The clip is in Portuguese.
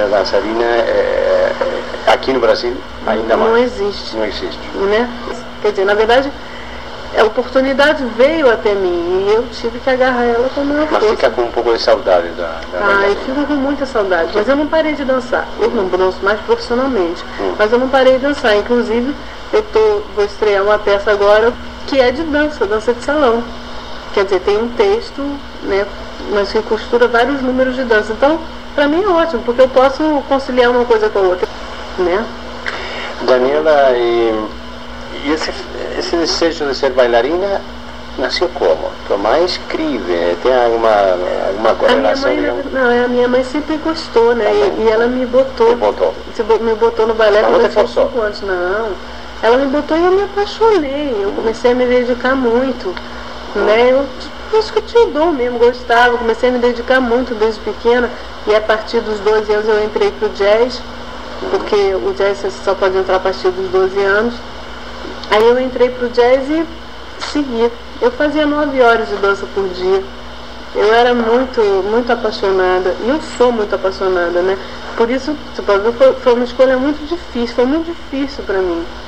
dançarina aqui no Brasil ainda mais. Não existe. Não existe. Né? Quer dizer, na verdade, a oportunidade veio até mim e eu tive que agarrar ela com a maior força. Mas fica com um pouco de saudade da eu fico com muita saudade, mas eu não parei de dançar. Eu não danço mais profissionalmente, mas eu não parei de dançar. Inclusive, vou estrear uma peça agora que é de dança de salão. Quer dizer, tem um texto, né, mas que costura vários números de dança. Então, para mim é ótimo, porque eu posso conciliar uma coisa com a outra, né? Daniela, e esse desejo de ser bailarina nasceu como? Tua mãe escreve, tem alguma correlação? A minha mãe sempre gostou, né? E ela me botou. Me botou no balé quando eu tinha 5 anos. Não, ela me botou e eu me apaixonei. Eu comecei a me dedicar muito, né? Eu acho que tinha o dom mesmo, gostava. Comecei a me dedicar muito desde pequena. E a partir dos 12 anos eu entrei pro jazz, porque o jazz você só pode entrar a partir dos 12 anos. Aí eu entrei pro jazz e segui. Eu fazia 9 horas de dança por dia. Eu era muito, muito apaixonada. E eu sou muito apaixonada, né? Por isso, você pode ver, foi uma escolha muito difícil. Foi muito difícil para mim.